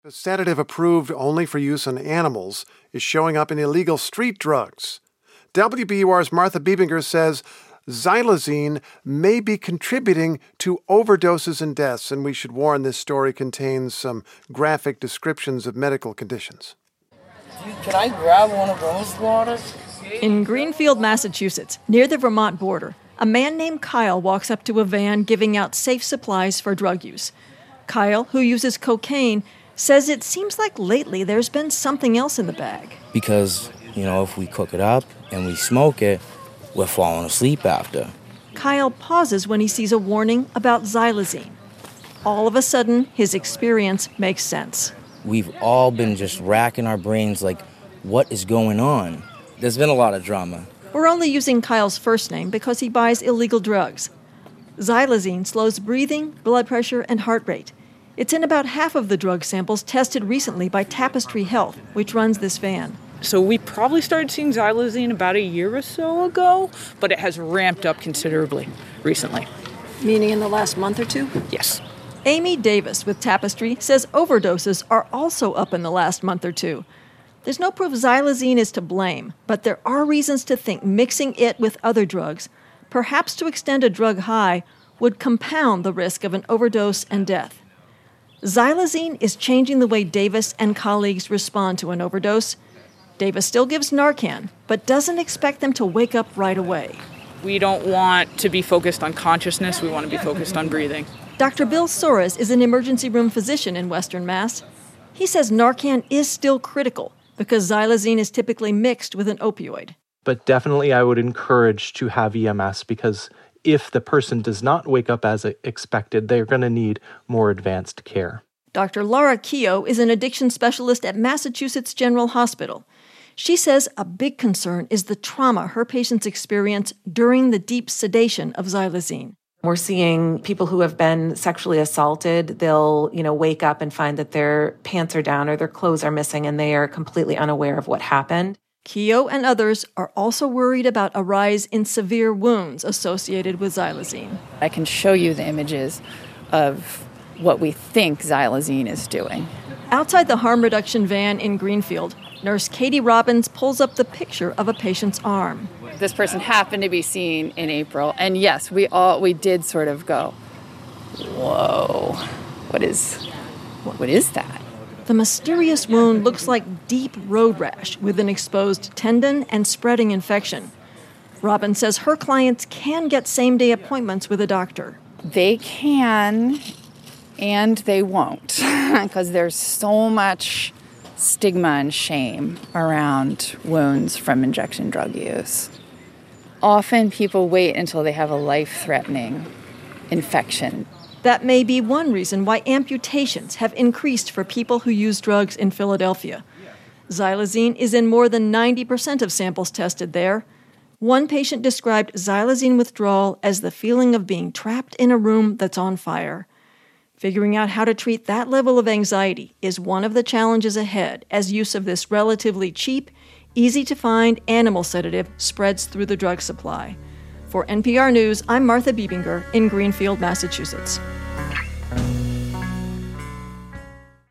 A sedative approved only for use on animals is showing up in illegal street drugs. WBUR's Martha Biebinger says xylazine may be contributing to overdoses and deaths, and we should warn this story contains some graphic descriptions of medical conditions. Can I grab one of those waters? In Greenfield, Massachusetts, near the Vermont border, a man named Kyle walks up to a van giving out safe supplies for drug use. Kyle, who uses cocaine, says it seems like lately there's been something else in the bag. Because, if we cook it up and we smoke it, we're falling asleep after. Kyle pauses when he sees a warning about xylazine. All of a sudden, his experience makes sense. We've all been just racking our brains like, what is going on? There's been a lot of drama. We're only using Kyle's first name because he buys illegal drugs. Xylazine slows breathing, blood pressure, and heart rate. It's in about half of the drug samples tested recently by Tapestry Health, which runs this van. So we probably started seeing xylazine about a year or so ago, but it has ramped up considerably recently. Meaning in the last month or two? Yes. Amy Davis with Tapestry says overdoses are also up in the last month or two. There's no proof xylazine is to blame, but there are reasons to think mixing it with other drugs, perhaps to extend a drug high, would compound the risk of an overdose and death. Xylazine is changing the way Davis and colleagues respond to an overdose. Davis still gives Narcan, but doesn't expect them to wake up right away. We don't want to be focused on consciousness. We want to be focused on breathing. Dr. Bill Soares is an emergency room physician in Western Mass. He says Narcan is still critical because xylazine is typically mixed with an opioid. But definitely I would encourage to have EMS because if the person does not wake up as expected, they're going to need more advanced care. Dr. Laura Keogh is an addiction specialist at Massachusetts General Hospital. She says a big concern is the trauma her patients experience during the deep sedation of xylazine. We're seeing people who have been sexually assaulted. They'll, wake up and find that their pants are down or their clothes are missing and they are completely unaware of what happened. Keogh and others are also worried about a rise in severe wounds associated with xylazine. I can show you the images of what we think xylazine is doing. Outside the harm reduction van in Greenfield, Nurse Katie Robbins pulls up the picture of a patient's arm. This person happened to be seen in April, and yes, we did sort of go, whoa, what is that? The mysterious wound looks like deep road rash with an exposed tendon and spreading infection. Robbins says her clients can get same-day appointments with a doctor. They can, and they won't, because there's so much stigma and shame around wounds from injection drug use. Often people wait until they have a life-threatening infection. That may be one reason why amputations have increased for people who use drugs in Philadelphia. Xylazine is in more than 90% of samples tested there. One patient described xylazine withdrawal as the feeling of being trapped in a room that's on fire. Figuring out how to treat that level of anxiety is one of the challenges ahead as use of this relatively cheap, easy-to-find animal sedative spreads through the drug supply. For NPR News, I'm Martha Biebinger in Greenfield, Massachusetts.